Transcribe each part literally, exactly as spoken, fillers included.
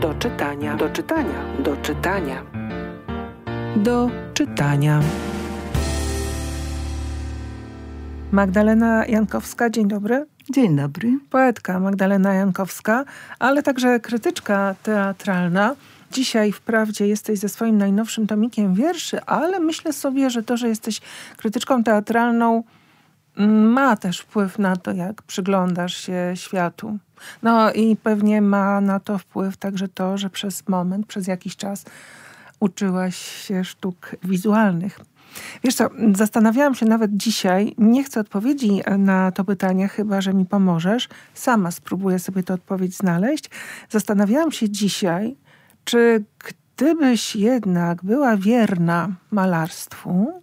do czytania, do czytania, do czytania, do czytania. Magdalena Jankowska, dzień dobry. Dzień dobry. Poetka Magdalena Jankowska, ale także krytyczka teatralna. Dzisiaj wprawdzie jesteś ze swoim najnowszym tomikiem wierszy, ale myślę sobie, że to, że jesteś krytyczką teatralną, ma też wpływ na to, jak przyglądasz się światu. No i pewnie ma na to wpływ także to, że przez moment, przez jakiś czas uczyłaś się sztuk wizualnych. Wiesz co, zastanawiałam się nawet dzisiaj, nie chcę odpowiedzi na to pytanie, chyba że mi pomożesz. Sama spróbuję sobie tę odpowiedź znaleźć. Zastanawiałam się dzisiaj, czy gdybyś jednak była wierna malarstwu,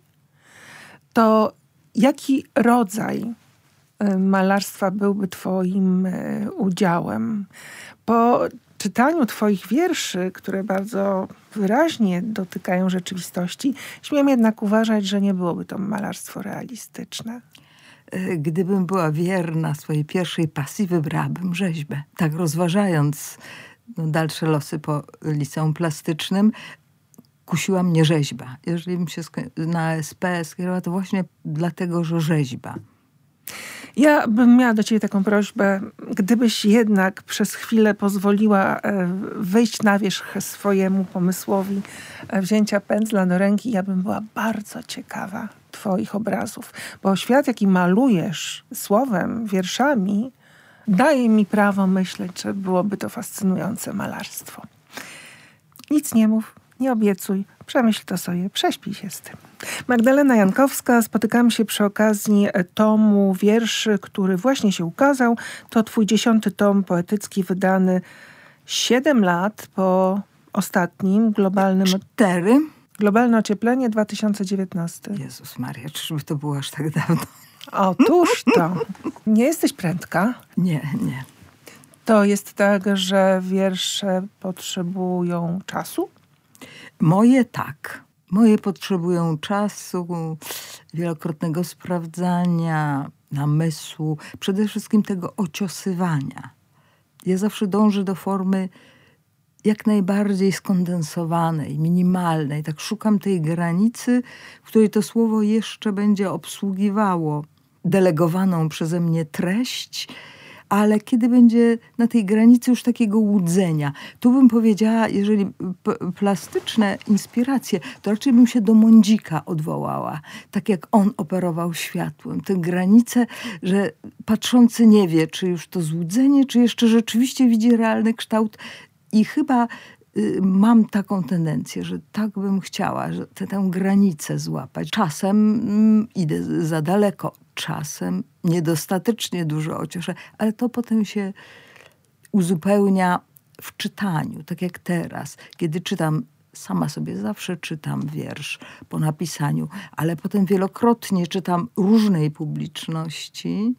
to jaki rodzaj malarstwa byłby twoim udziałem? Po czytaniu twoich wierszy, które bardzo wyraźnie dotykają rzeczywistości, śmiem jednak uważać, że nie byłoby to malarstwo realistyczne. Gdybym była wierna swojej pierwszej pasji, wybrałabym rzeźbę. Tak rozważając no, dalsze losy po liceum plastycznym, kusiła mnie rzeźba. Jeżeli bym się na A S P skierowała, to właśnie dlatego, że rzeźba. Ja bym miała do ciebie taką prośbę, gdybyś jednak przez chwilę pozwoliła wyjść na wierzch swojemu pomysłowi wzięcia pędzla do ręki, ja bym była bardzo ciekawa twoich obrazów. Bo świat, jaki malujesz słowem, wierszami, daje mi prawo myśleć, że byłoby to fascynujące malarstwo. Nic nie mów, nie obiecuj, przemyśl to sobie, prześpij się z tym. Magdalena Jankowska, spotykamy się przy okazji tomu wierszy, który właśnie się ukazał. To twój dziesiąty tom poetycki, wydany siedem lat po ostatnim globalnym... Cztery. Globalne ocieplenie dwa tysiące dziewiętnasty. Jezus Maria, czyżby to było aż tak dawno? Otóż to. Nie jesteś prędka? Nie, nie. To jest tak, że wiersze potrzebują czasu? Moje tak. Moje potrzebują czasu, wielokrotnego sprawdzania, namysłu, przede wszystkim tego ociosywania. Ja zawsze dążę do formy jak najbardziej skondensowanej, minimalnej. Tak szukam tej granicy, w której to słowo jeszcze będzie obsługiwało delegowaną przeze mnie treść, ale kiedy będzie na tej granicy już takiego łudzenia. Tu bym powiedziała, jeżeli p- plastyczne inspiracje, to raczej bym się do Mądzika odwołała. Tak jak on operował światłem. Tę granicę, że patrzący nie wie, czy już to złudzenie, czy jeszcze rzeczywiście widzi realny kształt. I chyba y, mam taką tendencję, że tak bym chciała, że tę, tę granicę złapać. Czasem mm, idę za daleko. Czasem niedostatecznie dużo ocieszę, ale to potem się uzupełnia w czytaniu, tak jak teraz. Kiedy czytam, sama sobie zawsze czytam wiersz po napisaniu, ale potem wielokrotnie czytam różnej publiczności,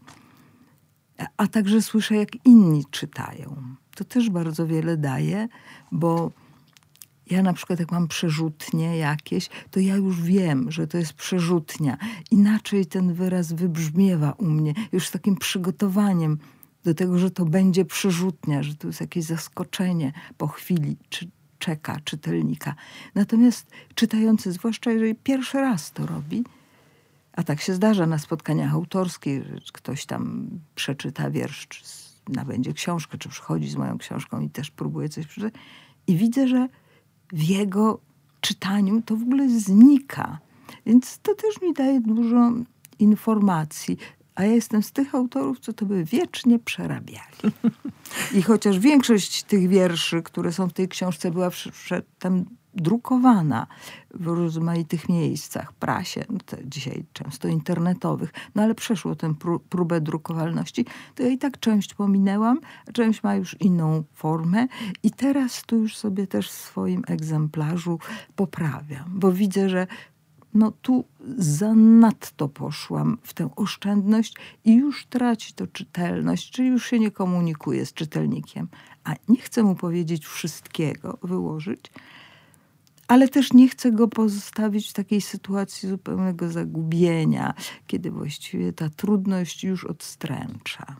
a także słyszę, jak inni czytają. To też bardzo wiele daje, bo ja na przykład jak mam przerzutnie jakieś, to ja już wiem, że to jest przerzutnia. Inaczej ten wyraz wybrzmiewa u mnie, już z takim przygotowaniem do tego, że to będzie przerzutnia, że to jest jakieś zaskoczenie po chwili, czy czeka czytelnika. Natomiast czytający, zwłaszcza jeżeli pierwszy raz to robi, a tak się zdarza na spotkaniach autorskich, że ktoś tam przeczyta wiersz, czy nabędzie książkę, czy przychodzi z moją książką i też próbuje coś przeczytać. I widzę, że w jego czytaniu to w ogóle znika. Więc to też mi daje dużo informacji. A ja jestem z tych autorów, co to by wiecznie przerabiali. I chociaż większość tych wierszy, które są w tej książce, była przedtem drukowana w rozmaitych miejscach, prasie, no to dzisiaj często internetowych, no ale przeszło tę pró- próbę drukowalności, to ja i tak część pominęłam, a część ma już inną formę i teraz tu już sobie też w swoim egzemplarzu poprawiam, bo widzę, że no tu zanadto poszłam w tę oszczędność i już traci to czytelność, czyli już się nie komunikuję z czytelnikiem, a nie chcę mu powiedzieć wszystkiego, wyłożyć, ale też nie chcę go pozostawić w takiej sytuacji zupełnego zagubienia, kiedy właściwie ta trudność już odstręcza.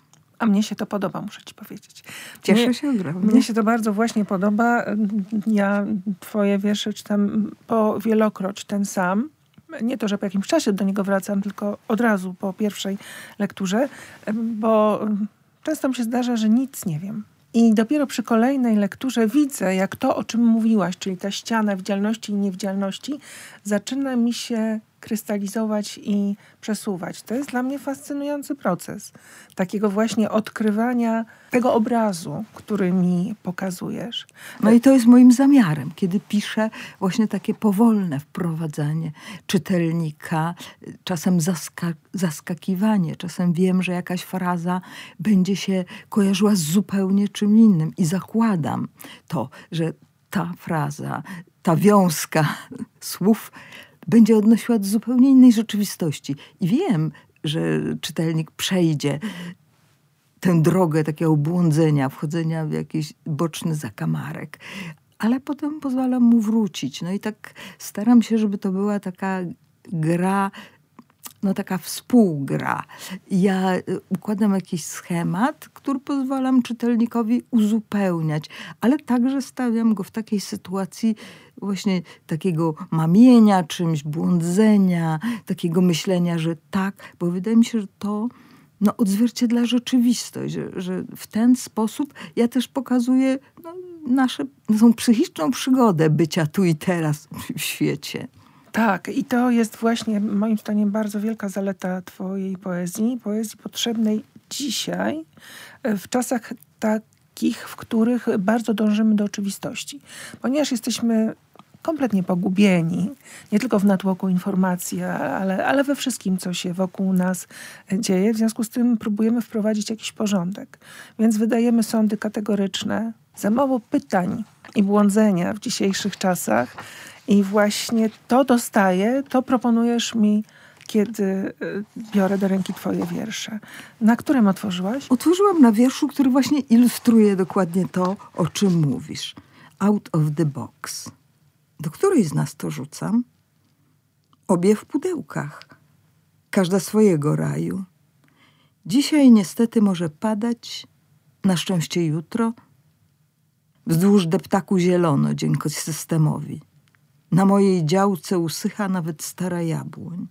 A mnie się to podoba, muszę ci powiedzieć. Cieszę mnie, się ogromnie. Mnie się to bardzo właśnie podoba. Ja twoje wiersze czytam po wielokroć ten sam. Nie to, że po jakimś czasie do niego wracam, tylko od razu po pierwszej lekturze, bo często mi się zdarza, że nic nie wiem. I dopiero przy kolejnej lekturze widzę, jak to, o czym mówiłaś, czyli ta ściana widzialności i niewidzialności, zaczyna mi się krystalizować i przesuwać. To jest dla mnie fascynujący proces. Takiego właśnie odkrywania tego obrazu, który mi pokazujesz. No i to jest moim zamiarem, kiedy piszę właśnie takie powolne wprowadzanie czytelnika, czasem zaska- zaskakiwanie, czasem wiem, że jakaś fraza będzie się kojarzyła z zupełnie czym innym i zakładam to, że ta fraza, ta wiązka słów będzie odnosiła do zupełnie innej rzeczywistości. I wiem, że czytelnik przejdzie tę drogę takiego błądzenia, wchodzenia w jakiś boczny zakamarek. Ale potem pozwalam mu wrócić. No i tak staram się, żeby to była taka gra, no taka współgra. Ja układam jakiś schemat, który pozwalam czytelnikowi uzupełniać, ale także stawiam go w takiej sytuacji właśnie takiego mamienia czymś, błądzenia, takiego myślenia, że tak, bo wydaje mi się, że to no, odzwierciedla rzeczywistość, że, że w ten sposób ja też pokazuję no, nasze, naszą psychiczną przygodę bycia tu i teraz w świecie. Tak, i to jest właśnie moim zdaniem bardzo wielka zaleta twojej poezji, poezji potrzebnej dzisiaj, w czasach takich, w których bardzo dążymy do oczywistości. Ponieważ jesteśmy kompletnie pogubieni, nie tylko w natłoku informacji, ale, ale we wszystkim, co się wokół nas dzieje. W związku z tym próbujemy wprowadzić jakiś porządek. Więc wydajemy sądy kategoryczne, za mało pytań i błądzenia w dzisiejszych czasach. I właśnie to dostaję, to proponujesz mi, kiedy biorę do ręki twoje wiersze. Na którym otworzyłaś? Otworzyłam na wierszu, który właśnie ilustruje dokładnie to, o czym mówisz. Out of the box. Do której z nas to rzucam? Obie w pudełkach. Każda swojego raju. Dzisiaj niestety może padać, na szczęście jutro. Wzdłuż deptaku zielono dzięki systemowi. Na mojej działce usycha nawet stara jabłoń.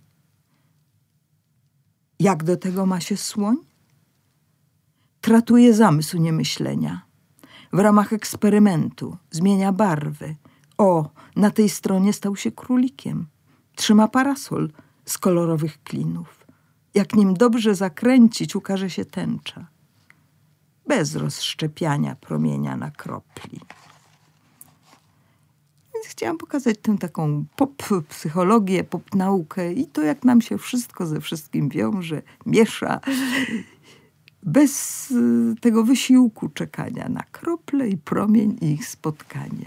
Jak do tego ma się słoń? Tratuje zamysł niemyślenia. W ramach eksperymentu zmienia barwy. O, na tej stronie stał się królikiem. Trzyma parasol z kolorowych klinów. Jak nim dobrze zakręcić, ukaże się tęcza. Bez rozszczepiania promienia na kropli. Więc chciałam pokazać tę taką pop-psychologię, pop-naukę i to, jak nam się wszystko ze wszystkim wiąże, miesza. Bez tego wysiłku czekania na krople i promień i ich spotkanie.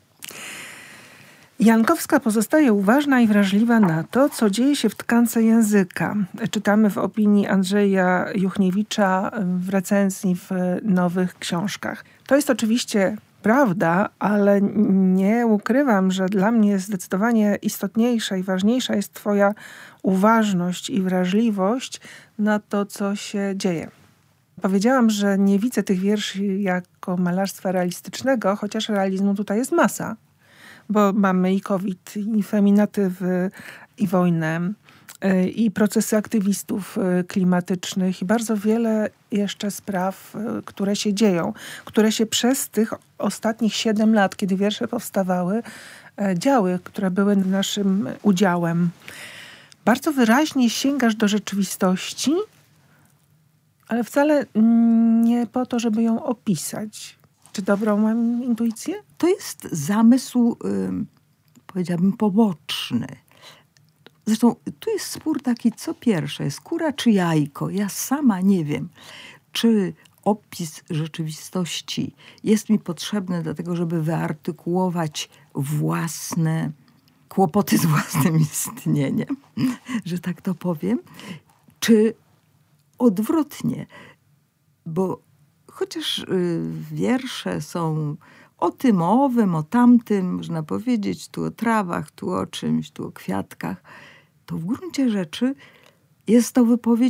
Jankowska pozostaje uważna i wrażliwa na to, co dzieje się w tkance języka. Czytamy w opinii Andrzeja Juchniewicza w recenzji w Nowych Książkach. To jest oczywiście prawda, ale nie ukrywam, że dla mnie zdecydowanie istotniejsza i ważniejsza jest twoja uważność i wrażliwość na to, co się dzieje. Powiedziałam, że nie widzę tych wierszy jako malarstwa realistycznego, chociaż realizmu tutaj jest masa. Bo mamy i COVID, i feminatywy, i wojnę, i procesy aktywistów klimatycznych, i bardzo wiele jeszcze spraw, które się dzieją, które się przez tych ostatnich siedem lat, kiedy wiersze powstawały, działy, które były naszym udziałem. Bardzo wyraźnie sięgasz do rzeczywistości, ale wcale nie po to, żeby ją opisać. Czy dobrą mam intuicję? To jest zamysł, yy, powiedziałabym, poboczny. Zresztą tu jest spór taki, co pierwsze jest, kura czy jajko. Ja sama nie wiem, czy opis rzeczywistości jest mi potrzebny do tego, żeby wyartykułować własne kłopoty z własnym istnieniem, że tak to powiem, czy odwrotnie, bo chociaż y, wiersze są o tym, o owym, o tamtym, można powiedzieć, tu o trawach, tu o czymś, tu o kwiatkach, to w gruncie rzeczy jest to wypowiedź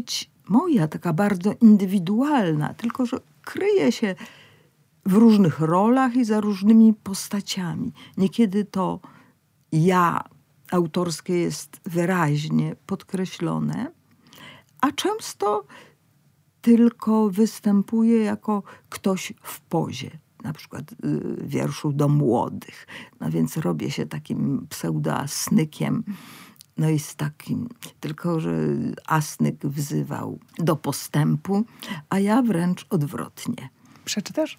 moja, taka bardzo indywidualna, tylko że kryje się w różnych rolach i za różnymi postaciami. Niekiedy to ja autorskie jest wyraźnie podkreślone, a często tylko występuje jako ktoś w pozie. Na przykład w wierszu do młodych. No więc robię się takim pseudoasnykiem. No i z takim, tylko że Asnyk wzywał do postępu, a ja wręcz odwrotnie. Przeczytasz?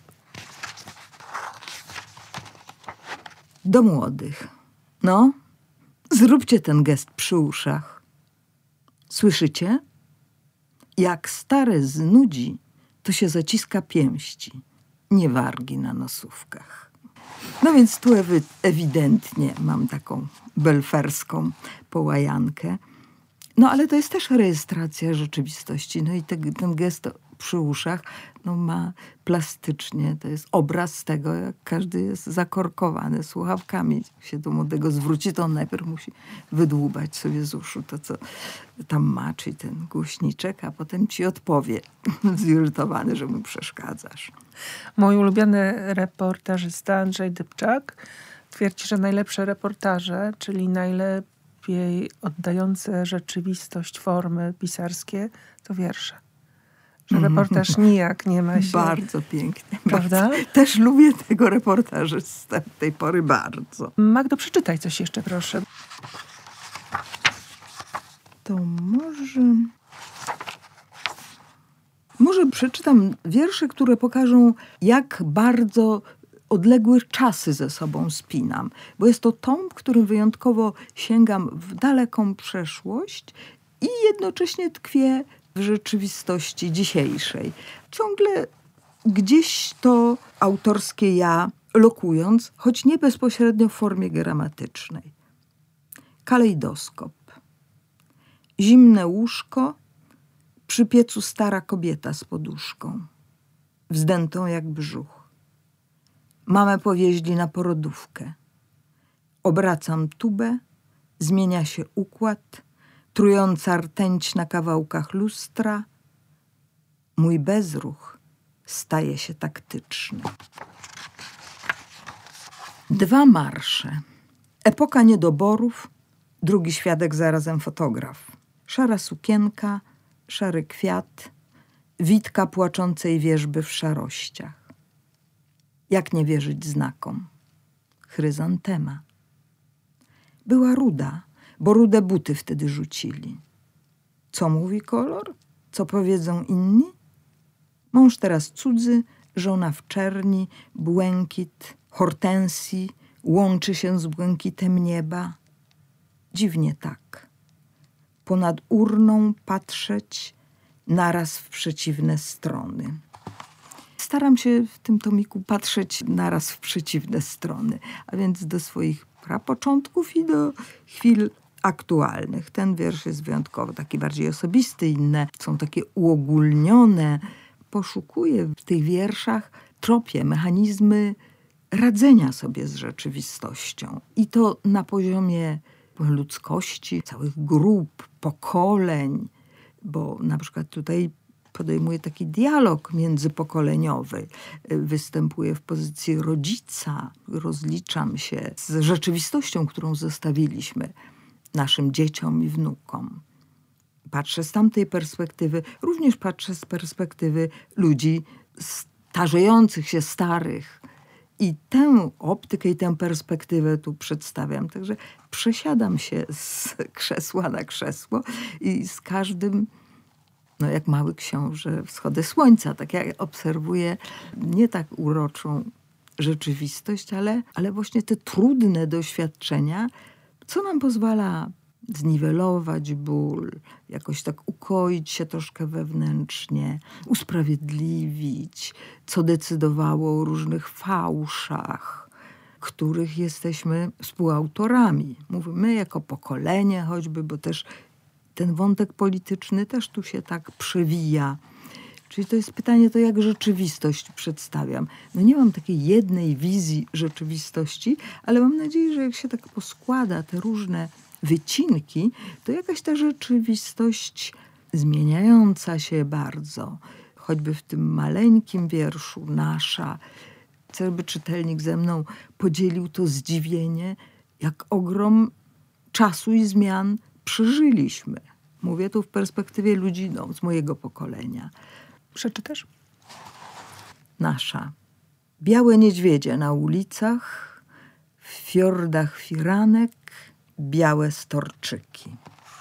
Do młodych. No, zróbcie ten gest przy uszach. Słyszycie? Jak stare znudzi, to się zaciska pięści, nie wargi na nosówkach. No więc tu ewi- ewidentnie mam taką belferską połajankę. No ale to jest też rejestracja rzeczywistości. No i te, ten gest przy uszach no, ma plastycznie, to jest obraz tego, jak każdy jest zakorkowany słuchawkami. Jak się do młodego zwróci, to on najpierw musi wydłubać sobie z uszu to, co tam ma, czyli ten głośniczek, a potem ci odpowie zirytowany, że mu przeszkadzasz. Mój ulubiony reportażysta Andrzej Dybczak twierdzi, że najlepsze reportaże, czyli najlepiej oddające rzeczywistość formy pisarskie, to wiersze. Że reportaż nijak nie ma się... Bardzo pięknie. Prawda? Bardzo. Też lubię tego reportażu z tej pory bardzo. Magdo, przeczytaj coś jeszcze, proszę. To może... Może przeczytam wiersze, które pokażą, jak bardzo odległe czasy ze sobą spinam. Bo jest to tom, w którym wyjątkowo sięgam w daleką przeszłość i jednocześnie tkwię w rzeczywistości dzisiejszej. Ciągle gdzieś to autorskie ja lokując, choć nie bezpośrednio w formie gramatycznej. Kalejdoskop. Zimne łóżko, przy piecu stara kobieta z poduszką, wzdętą jak brzuch. Mamę powieźli na porodówkę. Obracam tubę, zmienia się układ, trująca rtęć na kawałkach lustra. Mój bezruch staje się taktyczny. Dwa marsze. Epoka niedoborów, drugi świadek zarazem fotograf. Szara sukienka, szary kwiat, witka płaczącej wierzby w szarościach. Jak nie wierzyć znakom? Chryzantema. Była ruda, bo rude buty wtedy rzucili. Co mówi kolor? Co powiedzą inni? Mąż teraz cudzy, żona w czerni, błękit, hortensji, łączy się z błękitem nieba. Dziwnie tak. Ponad urną patrzeć naraz w przeciwne strony. Staram się w tym tomiku patrzeć naraz w przeciwne strony, a więc do swoich prapoczątków i do chwil aktualnych. Ten wiersz jest wyjątkowo taki bardziej osobisty, inne są takie uogólnione. Poszukuję w tych wierszach, tropię mechanizmy radzenia sobie z rzeczywistością. I to na poziomie ludzkości, całych grup, pokoleń, bo na przykład tutaj podejmuję taki dialog międzypokoleniowy. Występuję w pozycji rodzica, rozliczam się z rzeczywistością, którą zostawiliśmy naszym dzieciom i wnukom. Patrzę z tamtej perspektywy, również patrzę z perspektywy ludzi starzejących się, starych. I tę optykę i tę perspektywę tu przedstawiam. Także przesiadam się z krzesła na krzesło i z każdym, no jak mały książę, wschodę słońca. Tak jak obserwuję nie tak uroczą rzeczywistość, ale, ale właśnie te trudne doświadczenia, co nam pozwala zniwelować ból, jakoś tak ukoić się troszkę wewnętrznie, usprawiedliwić, co decydowało o różnych fałszach, których jesteśmy współautorami. Mówimy jako pokolenie choćby, bo też ten wątek polityczny też tu się tak przewija. Czyli to jest pytanie, to jak rzeczywistość przedstawiam. No nie mam takiej jednej wizji rzeczywistości, ale mam nadzieję, że jak się tak poskłada te różne wycinki, to jakaś ta rzeczywistość zmieniająca się bardzo, choćby w tym maleńkim wierszu Nasza. Chcę, by czytelnik ze mną podzielił to zdziwienie, jak ogrom czasu i zmian przeżyliśmy. Mówię tu w perspektywie ludzi no, z mojego pokolenia. Przeczytasz? Nasza. Białe niedźwiedzie na ulicach, w fiordach firanek, białe storczyki.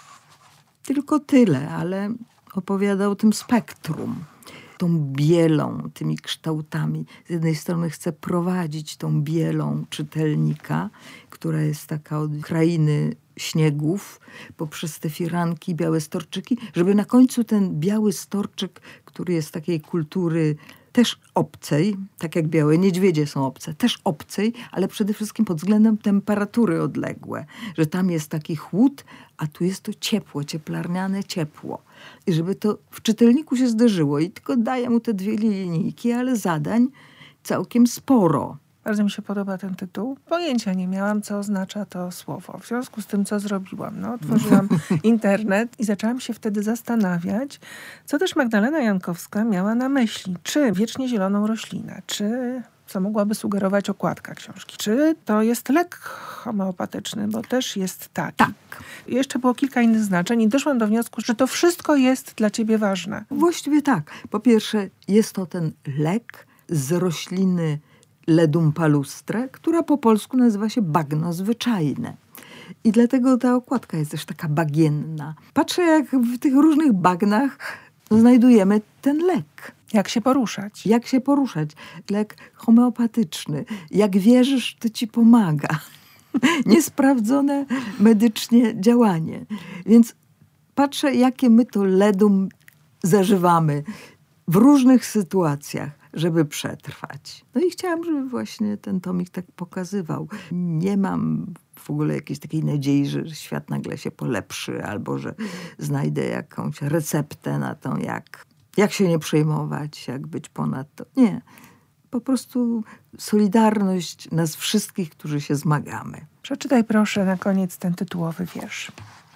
Tylko tyle, ale opowiada o tym spektrum. Tą bielą, tymi kształtami. Z jednej strony chce prowadzić tą bielą czytelnika, która jest taka od krainy śniegów, poprzez te firanki, białe storczyki, żeby na końcu ten biały storczyk, który jest takiej kultury też obcej, tak jak białe niedźwiedzie są obce, też obcej, ale przede wszystkim pod względem temperatury odległe, że tam jest taki chłód, a tu jest to ciepło, cieplarniane ciepło. I żeby to w czytelniku się zdarzyło i tylko daję mu te dwie linijki, ale zadań całkiem sporo. Bardzo mi się podoba ten tytuł. Pojęcia nie miałam, co oznacza to słowo. W związku z tym, co zrobiłam? No, otworzyłam internet i zaczęłam się wtedy zastanawiać, co też Magdalena Jankowska miała na myśli. Czy wiecznie zieloną roślinę, czy co mogłaby sugerować okładka książki. Czy to jest lek homeopatyczny, bo też jest taki. Tak. Jeszcze było kilka innych znaczeń i doszłam do wniosku, że to wszystko jest dla ciebie ważne. Właściwie tak. Po pierwsze, jest to ten lek z rośliny Ledum palustre, która po polsku nazywa się bagno zwyczajne. I dlatego ta okładka jest też taka bagienna. Patrzę, jak w tych różnych bagnach znajdujemy ten lek. Jak się poruszać. Jak się poruszać. Lek homeopatyczny. Jak wierzysz, to ci pomaga. Niesprawdzone medycznie działanie. Więc patrzę, jakie my to ledum zażywamy w różnych sytuacjach, żeby przetrwać. No i chciałam, żeby właśnie ten tomik tak pokazywał. Nie mam w ogóle jakiejś takiej nadziei, że świat nagle się polepszy, albo że znajdę jakąś receptę na to, jak, jak się nie przejmować, jak być ponad to. Nie. Po prostu solidarność nas wszystkich, którzy się zmagamy. Przeczytaj proszę na koniec ten tytułowy wiersz.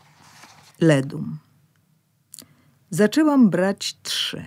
Ledum. Zaczęłam brać trzy.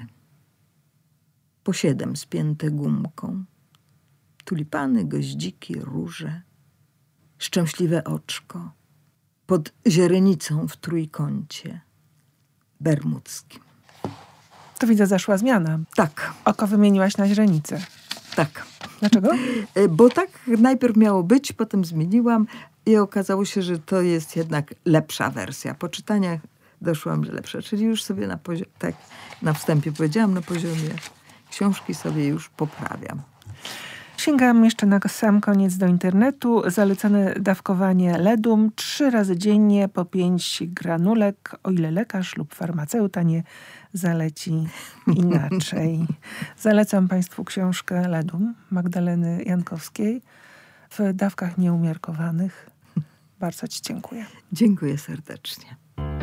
Po siedem spięte gumką. Tulipany, goździki, róże. Szczęśliwe oczko. Pod źrenicą w trójkącie bermudzkim. To widzę, zaszła zmiana. Tak. Oko wymieniłaś na źrenicę. Tak. Dlaczego? Bo tak najpierw miało być, potem zmieniłam i okazało się, że to jest jednak lepsza wersja. Po czytaniach doszłam, że lepsza. Czyli już sobie na poziomie, tak na wstępie powiedziałam, na poziomie książki sobie już poprawiam. Sięgam jeszcze na sam koniec do internetu. Zalecane dawkowanie ledum trzy razy dziennie po pięć granulek, o ile lekarz lub farmaceuta nie zaleci inaczej. Zalecam Państwu książkę Ledum Magdaleny Jankowskiej w dawkach nieumiarkowanych. Bardzo Ci dziękuję. Dziękuję serdecznie.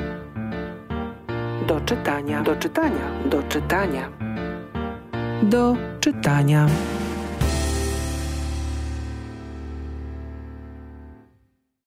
Do czytania, do czytania, do czytania. Do czytania.